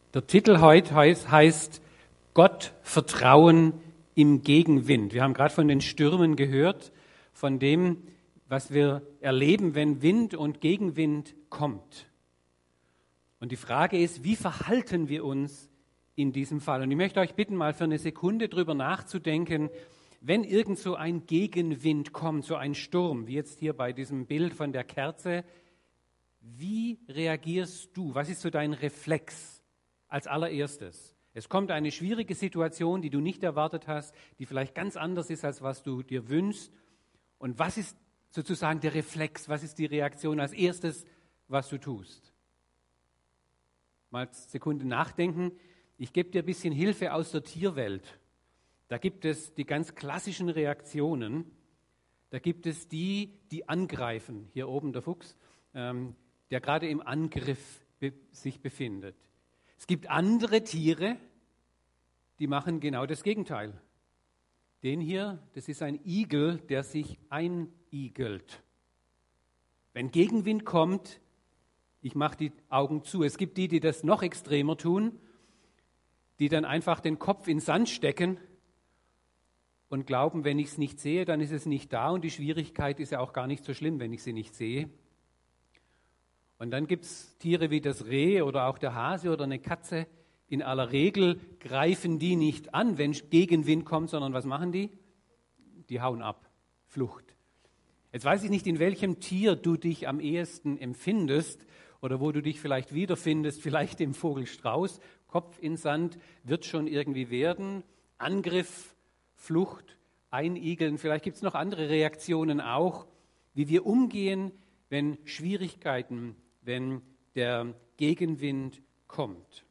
Der Titel heute heißt Gott vertrauen im Gegenwind. Wir haben gerade von den Stürmen gehört, von dem, was wir erleben, wenn Wind und Gegenwind kommt. Und die Frage ist, wie verhalten wir uns in diesem Fall? Und ich möchte euch bitten, mal für eine Sekunde drüber nachzudenken, wenn irgend so ein Gegenwind kommt, so ein Sturm, wie jetzt hier bei diesem Bild von der Kerze, wie reagierst du? Was ist so dein Reflex als allererstes? Es kommt eine schwierige Situation, die du nicht erwartet hast, die vielleicht ganz anders ist, als was du dir wünschst. Und was ist sozusagen der Reflex? Was ist die Reaktion als erstes, was du tust? Mal eine Sekunde nachdenken. Ich gebe dir ein bisschen Hilfe aus der Tierwelt. Da gibt es die ganz klassischen Reaktionen. Da gibt es die angreifen. Hier oben der Fuchs, der gerade im Angriff sich befindet. Es gibt andere Tiere, die machen genau das Gegenteil. Den hier, das ist ein Igel, der sich einigelt. Wenn Gegenwind kommt, ich mache die Augen zu. Es gibt die das noch extremer tun, die dann einfach den Kopf in den Sand stecken und glauben, wenn ich es nicht sehe, dann ist es nicht da und die Schwierigkeit ist ja auch gar nicht so schlimm, wenn ich sie nicht sehe. Und dann gibt es Tiere wie das Reh oder auch der Hase oder eine Katze. In aller Regel greifen die nicht an, wenn Gegenwind kommt, sondern was machen die? Die hauen ab. Flucht. Jetzt weiß ich nicht, in welchem Tier du dich am ehesten empfindest oder wo du dich vielleicht wiederfindest, vielleicht im Vogelstrauß. Kopf in Sand wird schon irgendwie werden. Angriff, Flucht, Einigeln. Vielleicht gibt es noch andere Reaktionen auch, wie wir umgehen, wenn Schwierigkeiten, wenn der Gegenwind kommt.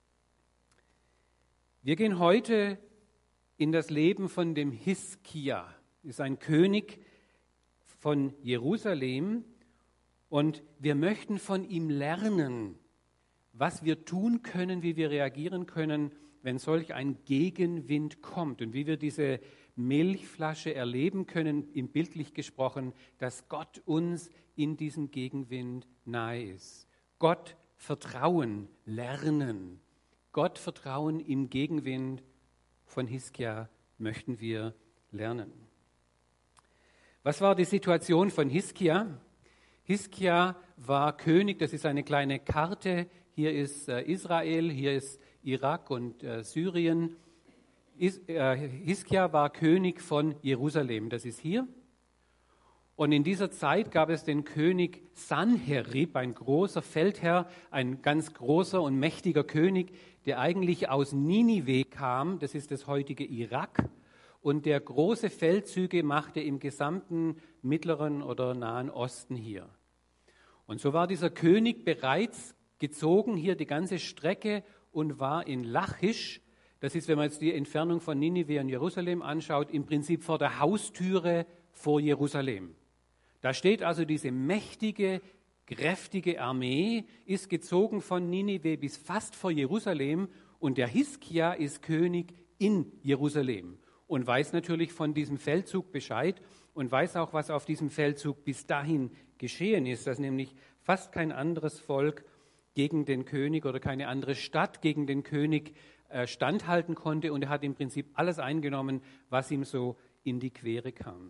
Wir gehen heute in das Leben von dem Hiskia. Das ist ein König von Jerusalem und wir möchten von ihm lernen, was wir tun können, wie wir reagieren können, wenn solch ein Gegenwind kommt und wie wir diese Milchflasche erleben können, im bildlich gesprochen, dass Gott uns in diesem Gegenwind nahe ist. Gott vertrauen, lernen. Gott vertrauen im Gegenwind von Hiskia möchten wir lernen. Was war die Situation von Hiskia? Hiskia war König, das ist eine kleine Karte. Hier ist Israel, hier ist Irak und Syrien. Hiskia war König von Jerusalem, das ist hier. Und in dieser Zeit gab es den König Sanherib, ein großer Feldherr, ein ganz großer und mächtiger König, der eigentlich aus Ninive kam, das ist das heutige Irak, und der große Feldzüge machte im gesamten Mittleren oder Nahen Osten hier. Und so war dieser König bereits gezogen, hier die ganze Strecke, und war in Lachisch, das ist, wenn man jetzt die Entfernung von Ninive und Jerusalem anschaut, im Prinzip vor der Haustüre vor Jerusalem. Da steht also diese mächtige, kräftige Armee, ist gezogen von Ninive bis fast vor Jerusalem und der Hiskia ist König in Jerusalem und weiß natürlich von diesem Feldzug Bescheid und weiß auch, was auf diesem Feldzug bis dahin geschehen ist, dass nämlich fast kein anderes Volk gegen den König oder keine andere Stadt gegen den König standhalten konnte und er hat im Prinzip alles eingenommen, was ihm so in die Quere kam.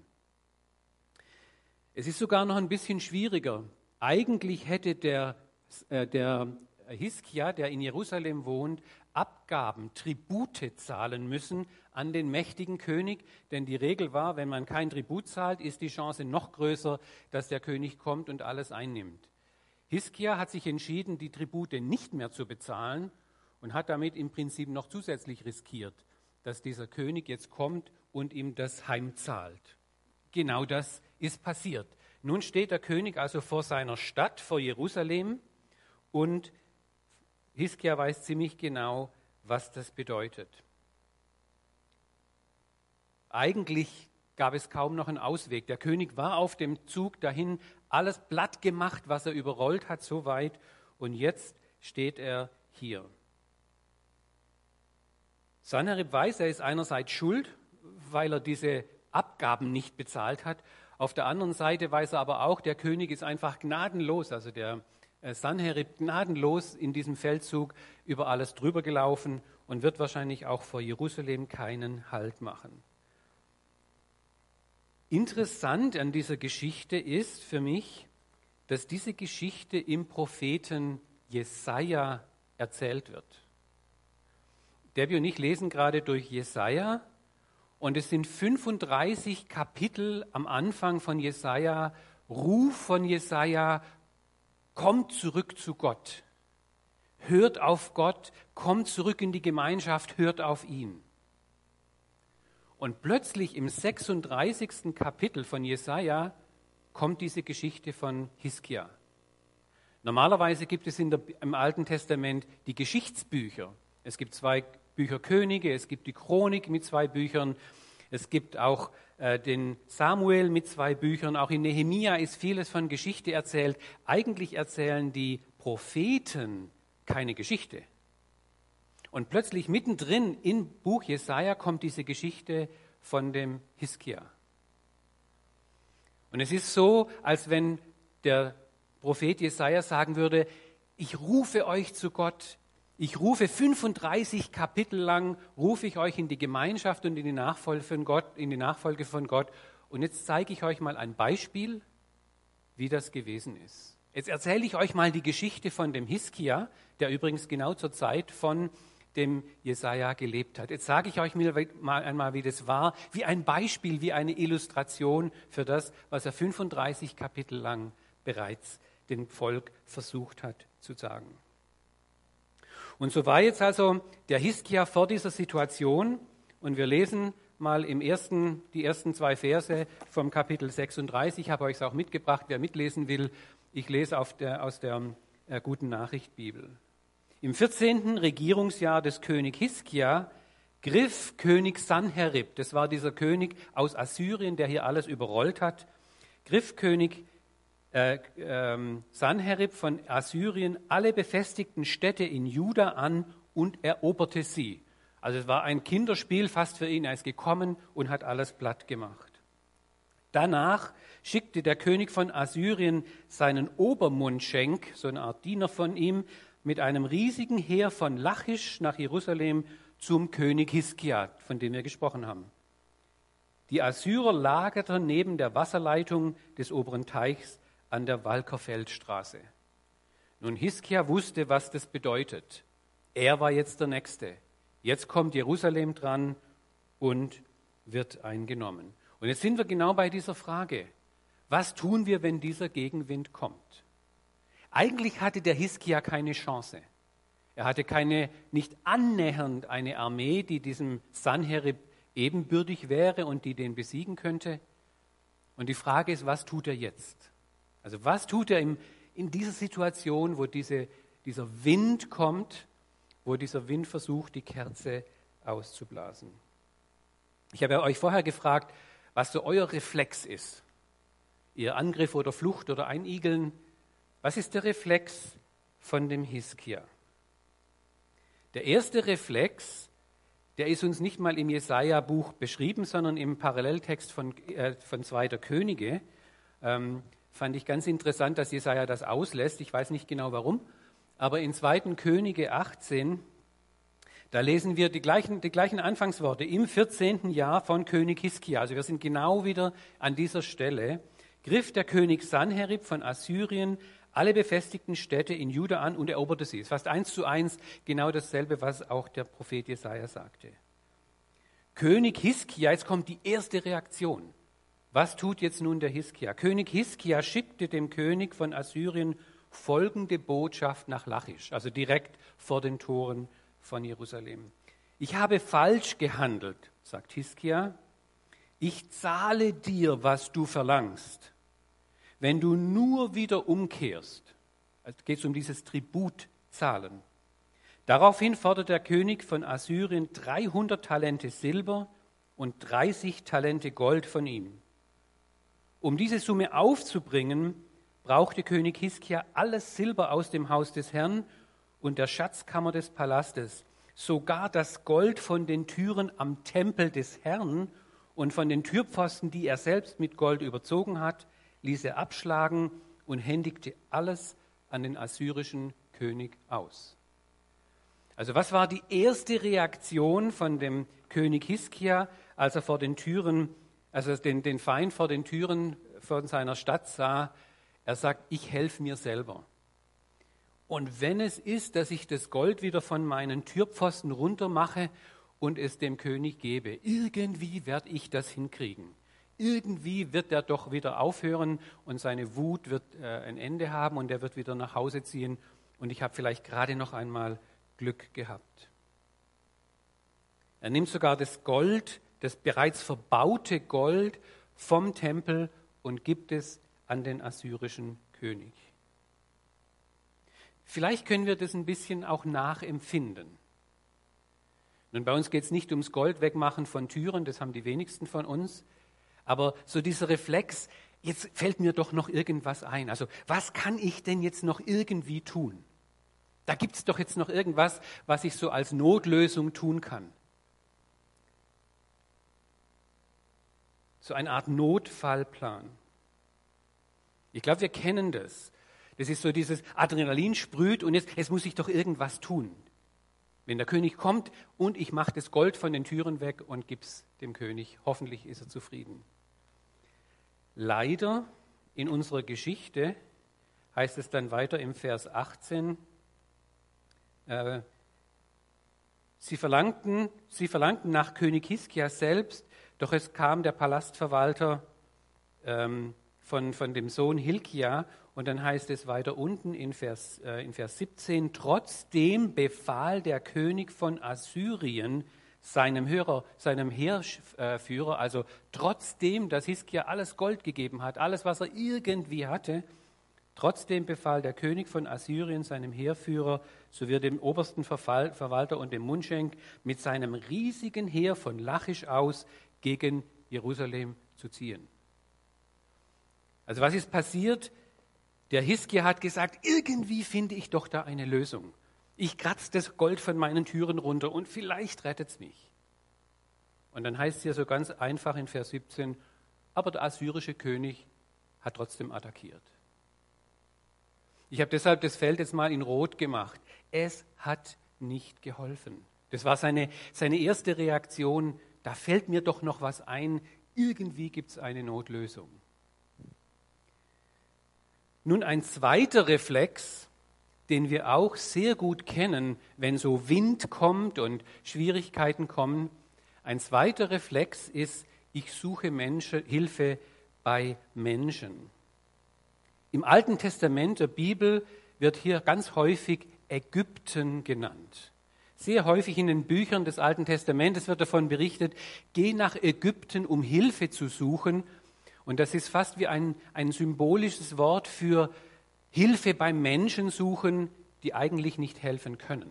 Es ist sogar noch ein bisschen schwieriger. Eigentlich hätte der Hiskia, der in Jerusalem wohnt, Abgaben, Tribute zahlen müssen an den mächtigen König, denn die Regel war, wenn man kein Tribut zahlt, ist die Chance noch größer, dass der König kommt und alles einnimmt. Hiskia hat sich entschieden, die Tribute nicht mehr zu bezahlen und hat damit im Prinzip noch zusätzlich riskiert, dass dieser König jetzt kommt und ihm das heimzahlt. Genau das ist passiert. Nun steht der König also vor seiner Stadt, vor Jerusalem, und Hiskia weiß ziemlich genau, was das bedeutet. Eigentlich gab es kaum noch einen Ausweg. Der König war auf dem Zug dahin, alles platt gemacht, was er überrollt hat, so weit, und jetzt steht er hier. Sanherib weiß, er ist einerseits schuld, weil er diese Abgaben nicht bezahlt hat. Auf der anderen Seite weiß er aber auch, der König ist einfach gnadenlos. Also der Sanherib gnadenlos in diesem Feldzug über alles drüber gelaufen und wird wahrscheinlich auch vor Jerusalem keinen Halt machen. Interessant an dieser Geschichte ist für mich, dass diese Geschichte im Propheten Jesaja erzählt wird. Debbie und ich lesen gerade durch Jesaja und es sind 35 Kapitel am Anfang von Jesaja, Ruf von Jesaja, kommt zurück zu Gott, hört auf Gott, kommt zurück in die Gemeinschaft, hört auf ihn. Und plötzlich im 36. Kapitel von Jesaja kommt diese Geschichte von Hiskia. Normalerweise gibt es im Alten Testament die Geschichtsbücher. Es gibt 2 Bücher Könige, es gibt die Chronik mit 2 Büchern, es gibt auch den Samuel mit 2 Büchern. Auch in Nehemia ist vieles von Geschichte erzählt. Eigentlich erzählen die Propheten keine Geschichte. Und plötzlich mittendrin im Buch Jesaja kommt diese Geschichte von dem Hiskia. Und es ist so, als wenn der Prophet Jesaja sagen würde, ich rufe euch zu Gott, ich rufe 35 Kapitel lang, rufe ich euch in die Gemeinschaft und in die Nachfolge von Gott. Und jetzt zeige ich euch mal ein Beispiel, wie das gewesen ist. Jetzt erzähle ich euch mal die Geschichte von dem Hiskia, der übrigens genau zur Zeit von dem Jesaja gelebt hat. Jetzt sage ich euch mal einmal, wie das war, wie ein Beispiel, wie eine Illustration für das, was er 35 Kapitel lang bereits dem Volk versucht hat zu sagen. Und so war jetzt also der Hiskia vor dieser Situation und wir lesen mal die ersten 2 Verse vom Kapitel 36. Ich habe euch es auch mitgebracht, wer mitlesen will. Ich lese aus der Guten Nachricht Bibel. Im 14. Regierungsjahr des König Hiskia griff König Sanherib, das war dieser König aus Assyrien, der hier alles überrollt hat, griff König Sanherib von Assyrien alle befestigten Städte in Juda an und eroberte sie. Also es war ein Kinderspiel fast für ihn. Er ist gekommen und hat alles platt gemacht. Danach schickte der König von Assyrien seinen Obermundschenk, so eine Art Diener von ihm, mit einem riesigen Heer von Lachisch nach Jerusalem zum König Hiskia, von dem wir gesprochen haben. Die Assyrer lagerten neben der Wasserleitung des oberen Teichs an der Walkerfeldstraße. Nun, Hiskia wusste, was das bedeutet. Er war jetzt der Nächste. Jetzt kommt Jerusalem dran und wird eingenommen. Und jetzt sind wir genau bei dieser Frage. Was tun wir, wenn dieser Gegenwind kommt? Eigentlich hatte der Hiskia keine Chance. Er hatte nicht annähernd eine Armee, die diesem Sanherib ebenbürtig wäre und die den besiegen könnte. Und die Frage ist, was tut er jetzt? Also was tut er in dieser Situation, wo dieser Wind kommt, wo dieser Wind versucht, die Kerze auszublasen? Ich habe euch vorher gefragt, was so euer Reflex ist. Ihr Angriff oder Flucht oder Einigeln. Was ist der Reflex von dem Hiskia? Der erste Reflex, der ist uns nicht mal im Jesaja-Buch beschrieben, sondern im Paralleltext von 2. Könige. Fand ich ganz interessant, dass Jesaja das auslässt. Ich weiß nicht genau warum. Aber in 2. Könige 18, da lesen wir die gleichen Anfangsworte. Im 14. Jahr von König Hiskia. Also wir sind genau wieder an dieser Stelle. Griff der König Sanherib von Assyrien alle befestigten Städte in Juda an und eroberte sie. Es ist fast 1:1 genau dasselbe, was auch der Prophet Jesaja sagte. König Hiskia, jetzt kommt die erste Reaktion. Was tut jetzt nun der Hiskia? König Hiskia schickte dem König von Assyrien folgende Botschaft nach Lachisch, also direkt vor den Toren von Jerusalem. Ich habe falsch gehandelt, sagt Hiskia. Ich zahle dir, was du verlangst, wenn du nur wieder umkehrst. Es geht um dieses Tributzahlen. Daraufhin fordert der König von Assyrien 300 Talente Silber und 30 Talente Gold von ihm. Um diese Summe aufzubringen, brauchte König Hiskia alles Silber aus dem Haus des Herrn und der Schatzkammer des Palastes, sogar das Gold von den Türen am Tempel des Herrn und von den Türpfosten, die er selbst mit Gold überzogen hat, ließ er abschlagen und händigte alles an den assyrischen König aus. Also was war die erste Reaktion von dem König Hiskia, als er vor den Türen, also den Feind vor den Türen von seiner Stadt sah? Er sagt, ich helfe mir selber. Und wenn es ist, dass ich das Gold wieder von meinen Türpfosten runtermache und es dem König gebe, irgendwie werde ich das hinkriegen. Irgendwie wird er doch wieder aufhören und seine Wut wird ein Ende haben und er wird wieder nach Hause ziehen und ich habe vielleicht gerade noch einmal Glück gehabt. Er nimmt sogar das Gold, das bereits verbaute Gold vom Tempel und gibt es an den assyrischen König. Vielleicht können wir das ein bisschen auch nachempfinden. Nun, bei uns geht es nicht ums Gold wegmachen von Türen, das haben die wenigsten von uns, aber so dieser Reflex, jetzt fällt mir doch noch irgendwas ein. Also was kann ich denn jetzt noch irgendwie tun? Da gibt es doch jetzt noch irgendwas, was ich so als Notlösung tun kann. So eine Art Notfallplan. Ich glaube, wir kennen das. Das ist so dieses Adrenalin sprüht und jetzt muss ich doch irgendwas tun. Wenn der König kommt und ich mache das Gold von den Türen weg und gebe es dem König, hoffentlich ist er zufrieden. Leider in unserer Geschichte heißt es dann weiter im Vers 18, sie verlangten nach König Hiskia selbst, doch es kam der Palastverwalter von dem Sohn Hilkia und dann heißt es weiter unten in Vers 17, trotzdem befahl der König von Assyrien seinem Heerführer, also trotzdem, dass Hiskia alles Gold gegeben hat, alles, was er irgendwie hatte, trotzdem befahl der König von Assyrien seinem Heerführer sowie dem obersten Verwalter und dem Mundschenk mit seinem riesigen Heer von Lachisch aus gegen Jerusalem zu ziehen. Also was ist passiert? Der Hiskia hat gesagt, irgendwie finde ich doch da eine Lösung. Ich kratze das Gold von meinen Türen runter und vielleicht rettet es mich. Und dann heißt es hier so ganz einfach in Vers 17, aber der assyrische König hat trotzdem attackiert. Ich habe deshalb das Feld jetzt mal in Rot gemacht. Es hat nicht geholfen. Das war seine erste Reaktion. Da fällt mir doch noch was ein. Irgendwie gibt es eine Notlösung. Nun ein zweiter Reflex, den wir auch sehr gut kennen, wenn so Wind kommt und Schwierigkeiten kommen. Ein zweiter Reflex ist, ich suche Hilfe bei Menschen. Im Alten Testament der Bibel wird hier ganz häufig Ägypten genannt. Sehr häufig in den Büchern des Alten Testamentes wird davon berichtet, geh nach Ägypten, um Hilfe zu suchen. Und das ist fast wie ein symbolisches Wort für Hilfe beim Menschen suchen, die eigentlich nicht helfen können.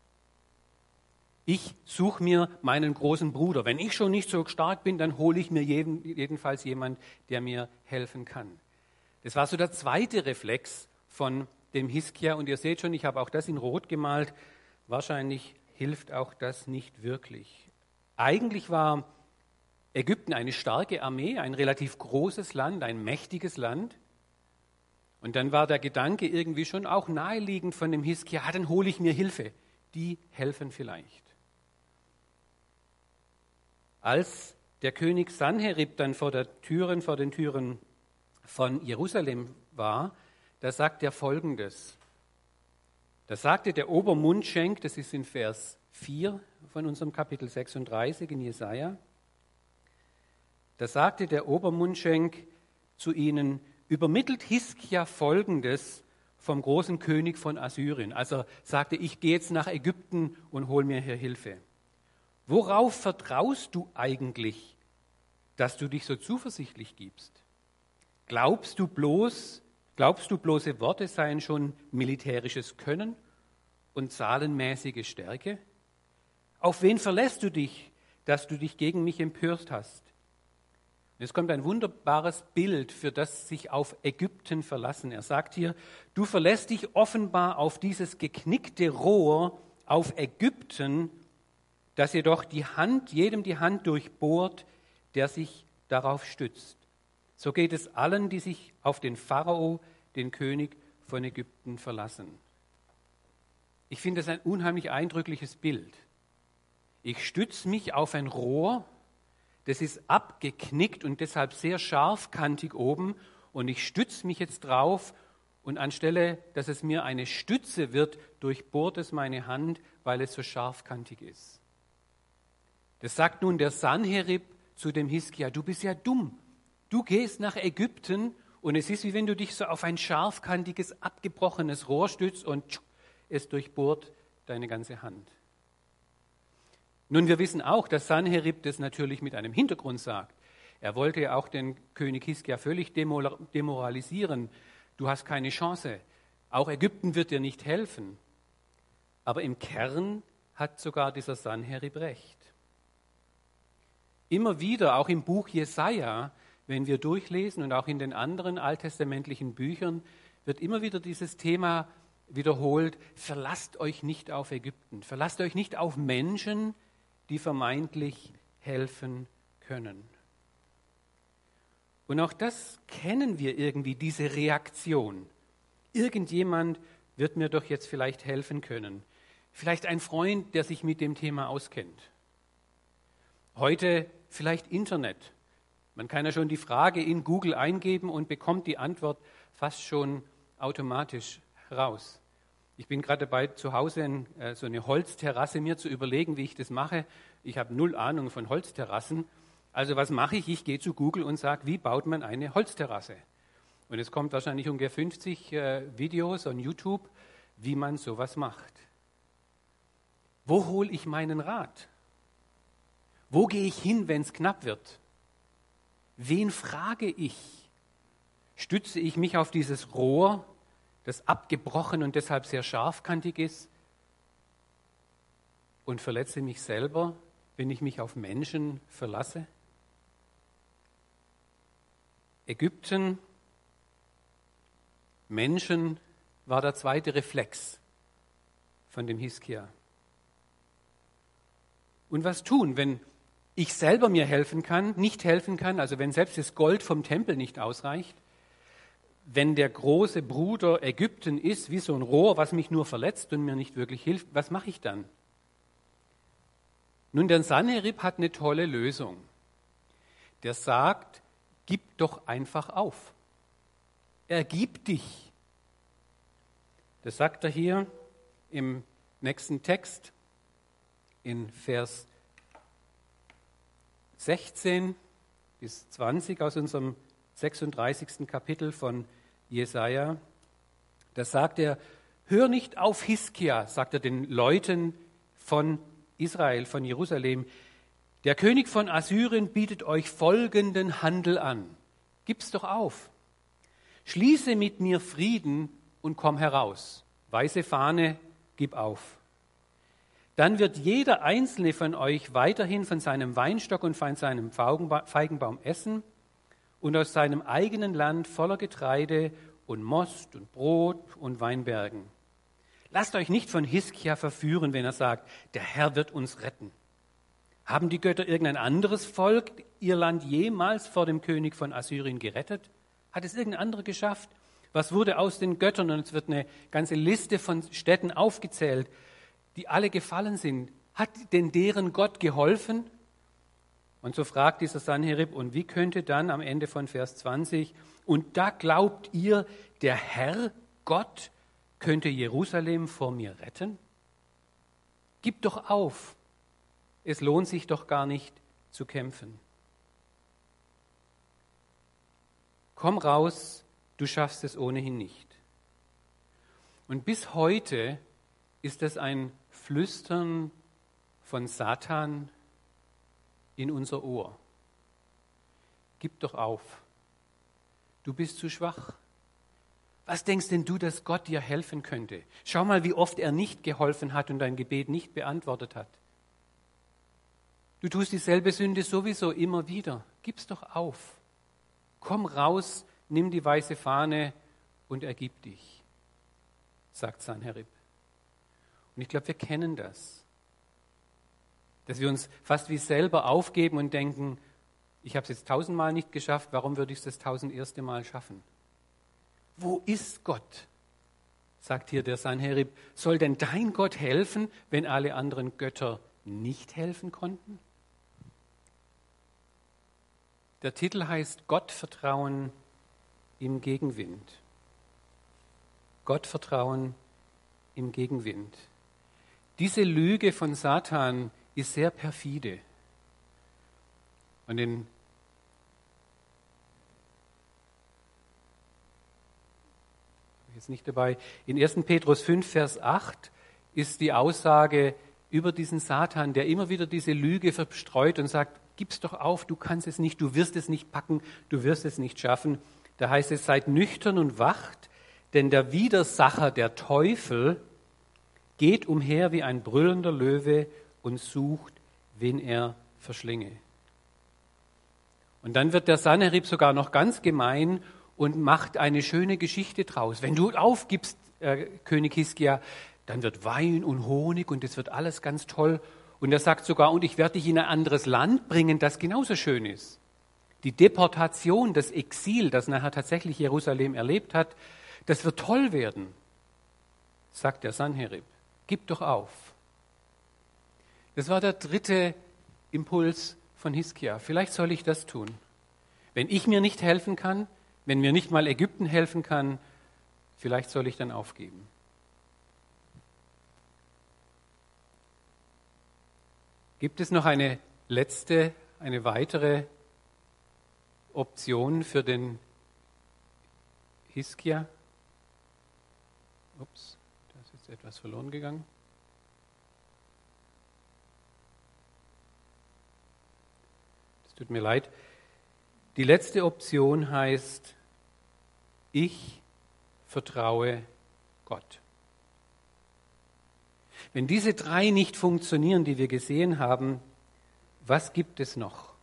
Ich suche mir meinen großen Bruder. Wenn ich schon nicht so stark bin, dann hole ich mir jedenfalls jemanden, der mir helfen kann. Das war so der zweite Reflex von dem Hiskia. Und ihr seht schon, ich habe auch das in Rot gemalt. Wahrscheinlich hilft auch das nicht wirklich. Eigentlich war Ägypten eine starke Armee, ein relativ großes Land, ein mächtiges Land. Und dann war der Gedanke irgendwie schon auch naheliegend von dem Hiskia, dann hole ich mir Hilfe. Die helfen vielleicht. Als der König Sanherib dann vor den Türen von Jerusalem war, da sagt er Folgendes. Da sagte der Obermundschenk, das ist in Vers 4 von unserem Kapitel 36 in Jesaja, da sagte der Obermundschenk zu ihnen, übermittelt Hiskia Folgendes vom großen König von Assyrien. Also sagte, ich gehe jetzt nach Ägypten und hol mir hier Hilfe. Worauf vertraust du eigentlich, dass du dich so zuversichtlich gibst? Glaubst du bloße Worte seien schon militärisches Können und zahlenmäßige Stärke? Auf wen verlässt du dich, dass du dich gegen mich empört hast? Es kommt ein wunderbares Bild für das sich auf Ägypten verlassen. Er sagt hier, du verlässt dich offenbar auf dieses geknickte Rohr, auf Ägypten, das jedoch jedem die Hand durchbohrt, der sich darauf stützt. So geht es allen, die sich auf den Pharao, den König von Ägypten verlassen. Ich finde das ein unheimlich eindrückliches Bild. Ich stütze mich auf ein Rohr, das ist abgeknickt und deshalb sehr scharfkantig oben, und ich stütze mich jetzt drauf, und anstelle, dass es mir eine Stütze wird, durchbohrt es meine Hand, weil es so scharfkantig ist. Das sagt nun der Sanherib zu dem Hiskia: Du bist ja dumm. Du gehst nach Ägypten und es ist, wie wenn du dich so auf ein scharfkantiges, abgebrochenes Rohr stützt und es durchbohrt deine ganze Hand. Nun, wir wissen auch, dass Sanherib das natürlich mit einem Hintergrund sagt. Er wollte ja auch den König Hiskia völlig demoralisieren. Du hast keine Chance. Auch Ägypten wird dir nicht helfen. Aber im Kern hat sogar dieser Sanherib recht. Immer wieder, auch im Buch Jesaja, wenn wir durchlesen und auch in den anderen alttestamentlichen Büchern, wird immer wieder dieses Thema wiederholt: Verlasst euch nicht auf Ägypten, verlasst euch nicht auf Menschen, die vermeintlich helfen können. Und auch das kennen wir irgendwie, diese Reaktion. Irgendjemand wird mir doch jetzt vielleicht helfen können. Vielleicht ein Freund, der sich mit dem Thema auskennt. Heute vielleicht Internet. Man kann ja schon die Frage in Google eingeben und bekommt die Antwort fast schon automatisch raus. Ich bin gerade dabei, zu Hause so eine Holzterrasse mir zu überlegen, wie ich das mache. Ich habe null Ahnung von Holzterrassen. Also was mache ich? Ich gehe zu Google und sage, wie baut man eine Holzterrasse? Und es kommt wahrscheinlich ungefähr 50 Videos on YouTube, wie man sowas macht. Wo hole ich meinen Rat? Wo gehe ich hin, wenn es knapp wird? Wen frage ich? Stütze ich mich auf dieses Rohr, das abgebrochen und deshalb sehr scharfkantig ist, und verletze mich selber, wenn ich mich auf Menschen verlasse? Ägypten, Menschen war der zweite Reflex von dem Hiskia. Und was tun, wenn ich selber mir nicht helfen kann, also wenn selbst das Gold vom Tempel nicht ausreicht, wenn der große Bruder Ägypten ist wie so ein Rohr, was mich nur verletzt und mir nicht wirklich hilft, was mache ich dann? Nun, der Sanherib hat eine tolle Lösung. Der sagt: Gib doch einfach auf. Ergib dich. Das sagt er hier im nächsten Text in Vers 16 bis 20 aus unserem 36. Kapitel von Jesaja. Da sagt er: Hör nicht auf Hiskia, sagt er den Leuten von Israel, von Jerusalem. Der König von Assyrien bietet euch folgenden Handel an. Gib's doch auf. Schließe mit mir Frieden und komm heraus. Weiße Fahne, gib auf. Dann wird jeder einzelne von euch weiterhin von seinem Weinstock und von seinem Feigenbaum essen und aus seinem eigenen Land voller Getreide und Most und Brot und Weinbergen. Lasst euch nicht von Hiskia verführen, wenn er sagt, der Herr wird uns retten. Haben die Götter irgendein anderes Volk ihr Land jemals vor dem König von Assyrien gerettet? Hat es irgendein anderer geschafft? Was wurde aus den Göttern? Und es wird eine ganze Liste von Städten aufgezählt, die alle gefallen sind. Hat denn deren Gott geholfen? Und so fragt dieser Sanherib, und wie könnte dann am Ende von Vers 20, und da glaubt ihr, der Herr Gott könnte Jerusalem vor mir retten? Gib doch auf. Es lohnt sich doch gar nicht zu kämpfen. Komm raus, du schaffst es ohnehin nicht. Und bis heute ist das ein Flüstern von Satan in unser Ohr. Gib doch auf. Du bist zu schwach. Was denkst denn du, dass Gott dir helfen könnte? Schau mal, wie oft er nicht geholfen hat und dein Gebet nicht beantwortet hat. Du tust dieselbe Sünde sowieso immer wieder. Gib's doch auf. Komm raus, nimm die weiße Fahne und ergib dich, sagt Sanherib. Und ich glaube, wir kennen das. Dass wir uns fast wie selber aufgeben und denken, ich habe es jetzt 1000-mal nicht geschafft, warum würde ich es das 1001. Mal schaffen? Wo ist Gott? sagt hier der Sanherib, soll denn dein Gott helfen, wenn alle anderen Götter nicht helfen konnten? Der Titel heißt Gottvertrauen im Gegenwind. Gottvertrauen im Gegenwind. Diese Lüge von Satan ist sehr perfide. Und jetzt nicht dabei. In 1. Petrus 5, Vers 8 ist die Aussage über diesen Satan, der immer wieder diese Lüge verstreut und sagt, gib's doch auf, du kannst es nicht, du wirst es nicht packen, du wirst es nicht schaffen. Da heißt es, seid nüchtern und wacht, denn der Widersacher, der Teufel, geht umher wie ein brüllender Löwe und sucht, wen er verschlinge. Und dann wird der Sanherib sogar noch ganz gemein und macht eine schöne Geschichte draus. Wenn du aufgibst, König Hiskia, dann wird Wein und Honig und es wird alles ganz toll. Und er sagt sogar, und ich werde dich in ein anderes Land bringen, das genauso schön ist. Die Deportation, das Exil, das nachher tatsächlich Jerusalem erlebt hat, das wird toll werden, sagt der Sanherib. Gib doch auf. Das war der dritte Impuls von Hiskia. Vielleicht soll ich das tun. Wenn ich mir nicht helfen kann, wenn mir nicht mal Ägypten helfen kann, vielleicht soll ich dann aufgeben. Gibt es noch eine weitere Option für den Hiskia? Ups, da ist jetzt etwas verloren gegangen. Es tut mir leid. Die letzte Option heißt, ich vertraue Gott. Wenn diese drei nicht funktionieren, die wir gesehen haben, was gibt es noch?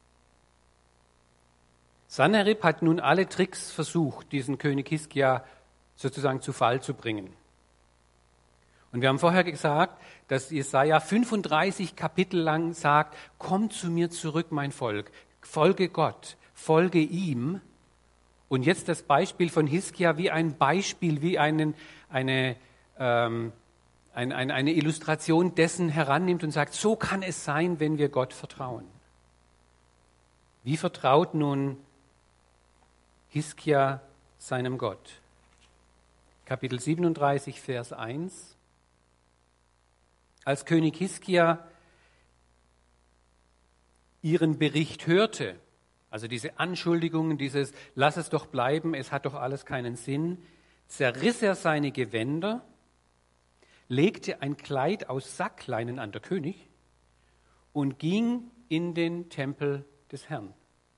Sanherib hat nun alle Tricks versucht, diesen König Hiskia sozusagen zu Fall zu bringen. Und wir haben vorher gesagt, dass Jesaja 35 Kapitel lang sagt, komm zu mir zurück, mein Volk, folge Gott, folge ihm. Und jetzt das Beispiel von Hiskia wie ein Beispiel, wie eine Illustration dessen herannimmt und sagt, so kann es sein, wenn wir Gott vertrauen. Wie vertraut nun Hiskia seinem Gott? Kapitel 37, Vers 1. Als König Hiskia ihren Bericht hörte, also diese Anschuldigungen, dieses lass es doch bleiben, es hat doch alles keinen Sinn, zerriss er seine Gewänder, legte ein Kleid aus Sackleinen an der König und ging in den Tempel des Herrn.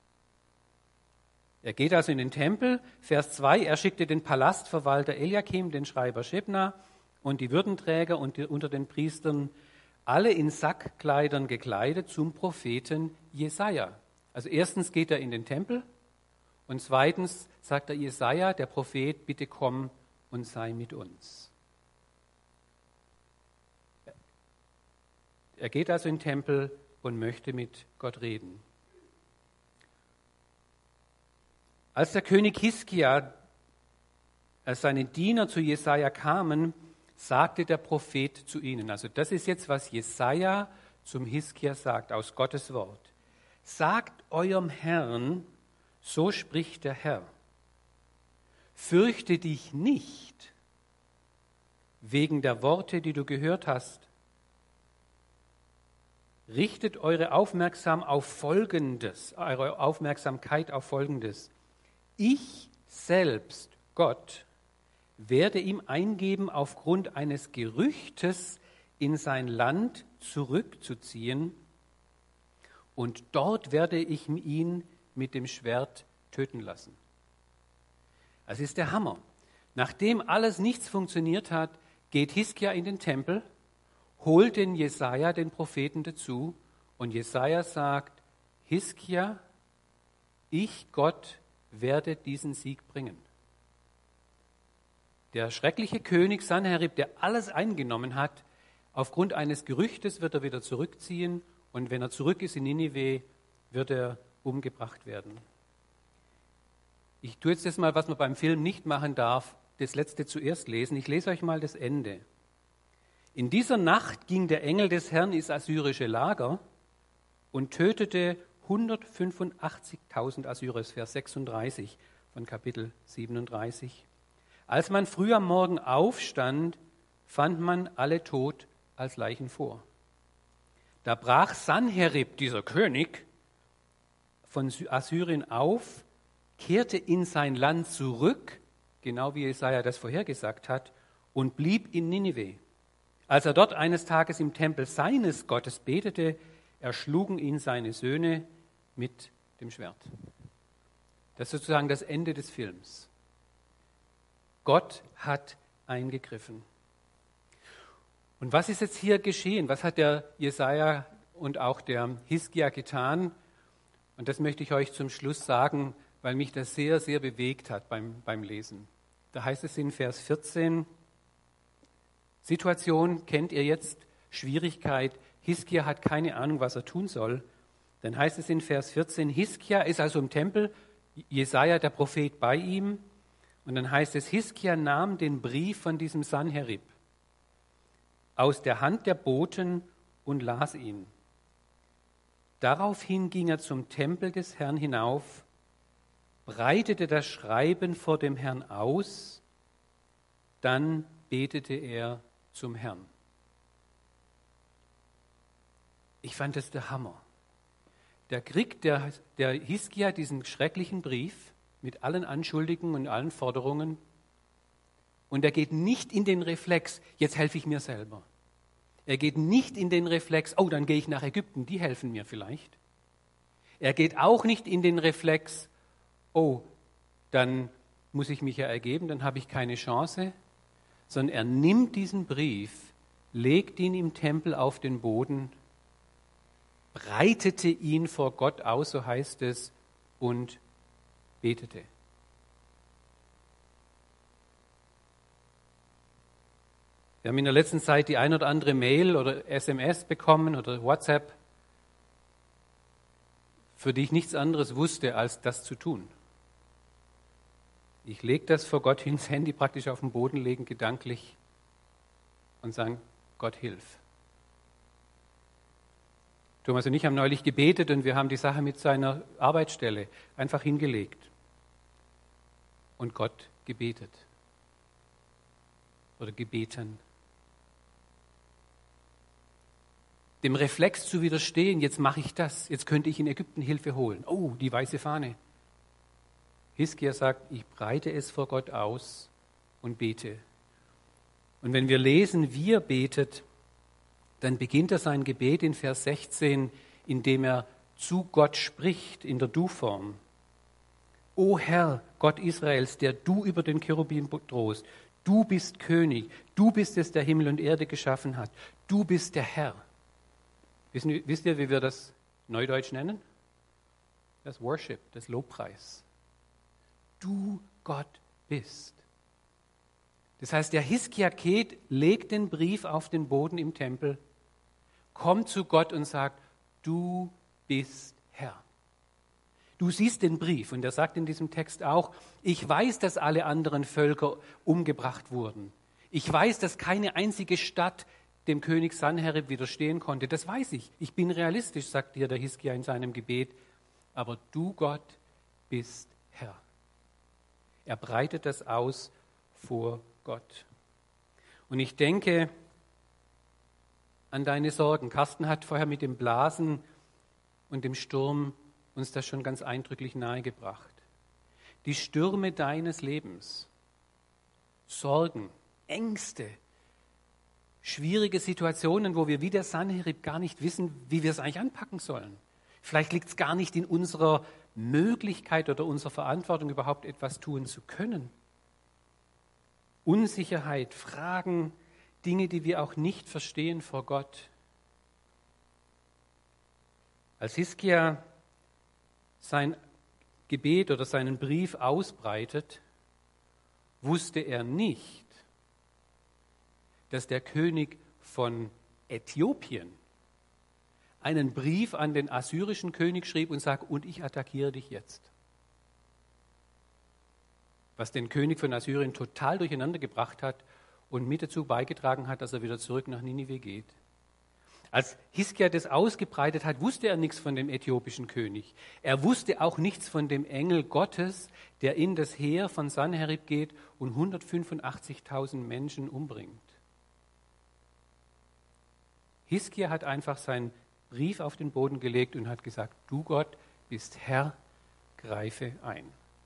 Er geht also in den Tempel, Vers 2, er schickte den Palastverwalter Eliakim, den Schreiber Schebna und die Würdenträger und unter den Priestern, alle in Sackkleidern gekleidet, zum Propheten Jesaja. Also erstens geht er in den Tempel und zweitens sagt er Jesaja, der Prophet, bitte komm und sei mit uns. Er geht also in den Tempel und möchte mit Gott reden. Als der König Hiskia, als seine Diener zu Jesaja kamen, sagte der Prophet zu ihnen, also das ist jetzt, was Jesaja zum Hiskia sagt, aus Gottes Wort. Sagt eurem Herrn, so spricht der Herr, fürchte dich nicht wegen der Worte, die du gehört hast. Richtet eure Aufmerksamkeit auf Folgendes. Ich selbst, Gott, werde ihm eingeben, aufgrund eines Gerüchtes in sein Land zurückzuziehen, und dort werde ich ihn mit dem Schwert töten lassen. Das ist der Hammer. Nachdem alles nichts funktioniert hat, geht Hiskia in den Tempel, holt den Jesaja, den Propheten, dazu, und Jesaja sagt, Hiskia, ich, Gott, werde diesen Sieg bringen. Der schreckliche König Sanherib, der alles eingenommen hat, aufgrund eines Gerüchtes wird er wieder zurückziehen, und wenn er zurück ist in Ninive, wird er umgebracht werden. Ich tue jetzt das mal, was man beim Film nicht machen darf. das letzte zuerst lesen. Ich lese euch mal das Ende. In dieser Nacht ging der Engel des Herrn ins assyrische Lager und tötete 185.000 Assyrer, Vers 36 von Kapitel 37. Als man früh am Morgen aufstand, fand man alle tot als Leichen vor. Da brach Sanherib, dieser König von Assyrien, auf, kehrte in sein Land zurück, genau wie Jesaja das vorhergesagt hat, und blieb in Ninive. Als er dort eines Tages im Tempel seines Gottes betete, erschlugen ihn seine Söhne mit dem Schwert. Das ist sozusagen das Ende des Films. Gott hat eingegriffen. Und was ist jetzt hier geschehen? Was hat der Jesaja und auch der Hiskia getan? Und das möchte ich euch zum Schluss sagen, weil mich das sehr, sehr bewegt hat beim Lesen. Da heißt es in Vers 14, Situation kennt ihr jetzt, Schwierigkeit, Hiskia hat keine Ahnung, was er tun soll. Dann heißt es in Vers 14, Hiskia ist also im Tempel, Jesaja, der Prophet, bei ihm. Und dann heißt es, Hiskia nahm den Brief von diesem Sanherib aus der Hand der Boten und las ihn. Daraufhin ging er zum Tempel des Herrn hinauf, breitete das Schreiben vor dem Herrn aus, dann betete er zum Herrn. Ich fand das der Hammer. Da kriegt der Hiskia diesen schrecklichen Brief mit allen Anschuldigungen und allen Forderungen und er geht nicht in den Reflex, jetzt helfe ich mir selber. Er geht nicht in den Reflex, oh, dann gehe ich nach Ägypten, die helfen mir vielleicht. Er geht auch nicht in den Reflex, oh, dann muss ich mich ja ergeben, dann habe ich keine Chance, sondern er nimmt diesen Brief, legt ihn im Tempel auf den Boden, breitete ihn vor Gott aus, so heißt es, und betete. Wir haben in der letzten Zeit die ein oder andere Mail oder SMS bekommen oder WhatsApp, für die ich nichts anderes wusste, als das zu tun. Ich lege das vor Gott hin, das Handy praktisch auf den Boden legen, gedanklich, und sagen, Gott, hilf. Thomas und ich haben neulich gebetet und wir haben die Sache mit seiner Arbeitsstelle einfach hingelegt und Gott gebetet oder gebeten. Dem Reflex zu widerstehen, jetzt mache ich das, jetzt könnte ich in Ägypten Hilfe holen. Oh, die weiße Fahne. Hiskia sagt, ich breite es vor Gott aus und bete. Und wenn wir lesen, wie er betet, dann beginnt er sein Gebet in Vers 16, indem er zu Gott spricht in der Du-Form. O Herr, Gott Israels, der du über den Cherubim thronst, du bist König, du bist es, der Himmel und Erde geschaffen hat, du bist der Herr. Wisst ihr, wie wir das Neudeutsch nennen? Das Worship, das Lobpreis. Du Gott bist. Das heißt, der Hiskia legt den Brief auf den Boden im Tempel, kommt zu Gott und sagt, du bist Herr. Du siehst den Brief und er sagt in diesem Text auch, ich weiß, dass alle anderen Völker umgebracht wurden. Ich weiß, dass keine einzige Stadt dem König Sanherib widerstehen konnte. Das weiß ich. Ich bin realistisch, sagt dir der Hiskia in seinem Gebet. Aber du, Gott, bist Herr. Er breitet das aus vor Gott. Und ich denke an deine Sorgen. Carsten hat vorher mit dem Blasen und dem Sturm uns das schon ganz eindrücklich nahegebracht. Die Stürme deines Lebens, Sorgen, Ängste, schwierige Situationen, wo wir wie der Sanherib gar nicht wissen, wie wir es eigentlich anpacken sollen. Vielleicht liegt es gar nicht in unserer Möglichkeit oder unserer Verantwortung, überhaupt etwas tun zu können. Unsicherheit, Fragen, Dinge, die wir auch nicht verstehen vor Gott. Als Hiskia sein Gebet oder seinen Brief ausbreitet, wusste er nicht, dass der König von Äthiopien einen Brief an den assyrischen König schrieb und sagt, und ich attackiere dich jetzt. was den König von Assyrien total durcheinander gebracht hat und mit dazu beigetragen hat, dass er wieder zurück nach Ninive geht. Als Hiskia das ausgebreitet hat, wusste er nichts von dem äthiopischen König. Er wusste auch nichts von dem Engel Gottes, der in das Heer von Sanherib geht und 185.000 Menschen umbringt. Hiskia hat einfach seinen Brief auf den Boden gelegt und hat gesagt, du Gott bist Herr, greife ein.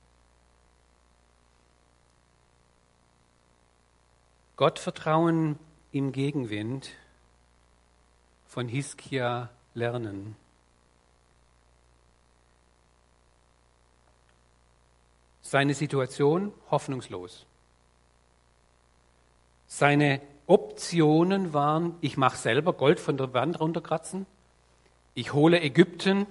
Gottvertrauen im Gegenwind von Hiskia lernen. Seine Situation hoffnungslos. Seine Optionen waren, ich mache selber Gold von der Wand runterkratzen, ich hole Ägypten,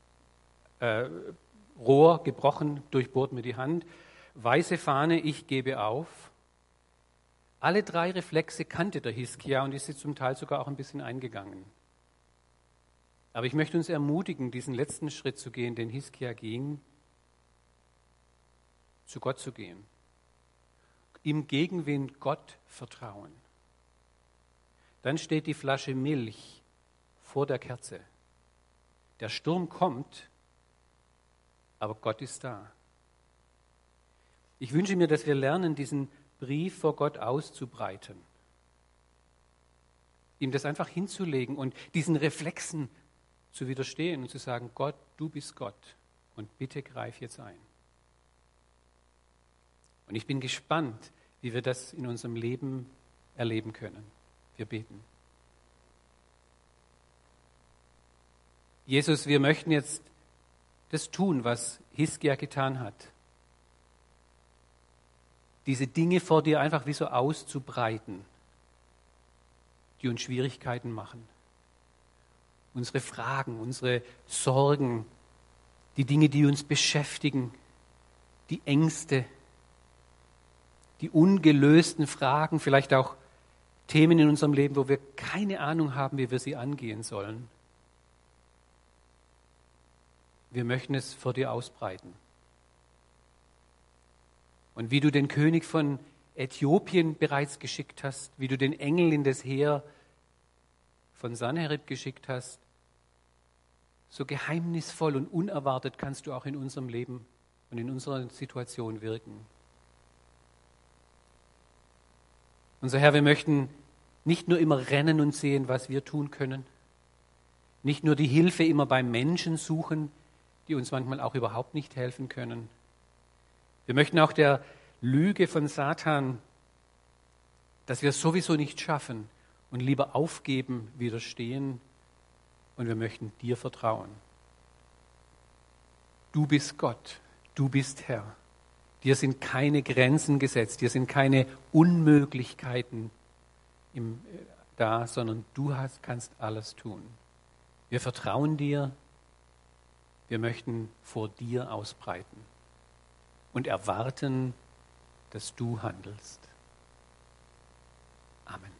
Rohr gebrochen, durchbohrt mir die Hand, weiße Fahne, ich gebe auf. Alle drei Reflexe kannte der Hiskia und ist sie zum Teil sogar auch ein bisschen eingegangen. Aber ich möchte uns ermutigen, diesen letzten Schritt zu gehen, den Hiskia ging, zu Gott zu gehen. Im Gegenwind Gott vertrauen. Dann steht die Flasche Milch vor der Kerze. Der Sturm kommt, aber Gott ist da. Ich wünsche mir, dass wir lernen, diesen Brief vor Gott auszubreiten. Ihm das einfach hinzulegen und diesen Reflexen zu widerstehen und zu sagen, Gott, du bist Gott und bitte greif jetzt ein. Und ich bin gespannt, wie wir das in unserem Leben erleben können. Wir beten. Jesus, wir möchten jetzt das tun, was Hiskia getan hat. Diese Dinge vor dir einfach wie so auszubreiten, die uns Schwierigkeiten machen. Unsere Fragen, unsere Sorgen, die Dinge, die uns beschäftigen, die Ängste, die ungelösten Fragen, vielleicht auch Themen in unserem Leben, wo wir keine Ahnung haben, wie wir sie angehen sollen. Wir möchten es vor dir ausbreiten. Und wie du den König von Äthiopien bereits geschickt hast, wie du den Engel in das Heer von Sanherib geschickt hast, so geheimnisvoll und unerwartet kannst du auch in unserem Leben und in unserer Situation wirken. Unser Herr, wir möchten nicht nur immer rennen und sehen, was wir tun können, nicht nur die Hilfe immer beim Menschen suchen, die uns manchmal auch überhaupt nicht helfen können. Wir möchten auch der Lüge von Satan, dass wir es sowieso nicht schaffen und lieber aufgeben, widerstehen und wir möchten dir vertrauen. Du bist Gott, du bist Herr. Dir sind keine Grenzen gesetzt, dir sind keine Unmöglichkeiten da, sondern du kannst alles tun. Wir vertrauen dir, wir möchten vor dir ausbreiten und erwarten, dass du handelst. Amen.